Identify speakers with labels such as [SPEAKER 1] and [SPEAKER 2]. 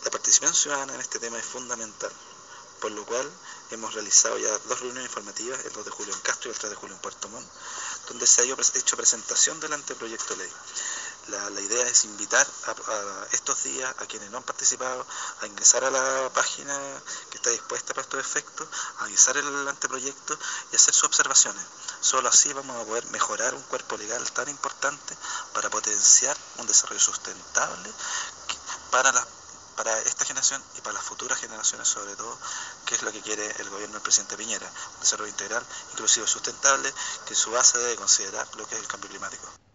[SPEAKER 1] La participación ciudadana en este tema es fundamental, por lo cual hemos realizado ya 2 reuniones informativas, el 2 de julio en Castro y el 3 de julio en Puerto Montt, donde se ha hecho presentación del anteproyecto de ley. La idea es invitar a estos días a quienes no han participado a ingresar a la página que está dispuesta para estos efectos, a revisar el anteproyecto y hacer sus observaciones. Solo así vamos a poder mejorar un cuerpo legal tan importante para potenciar un desarrollo sustentable para esta generación y para las futuras generaciones sobre todo, que es lo que quiere el gobierno del presidente Piñera, un desarrollo integral, inclusivo y sustentable, que en su base debe considerar lo que es el cambio climático.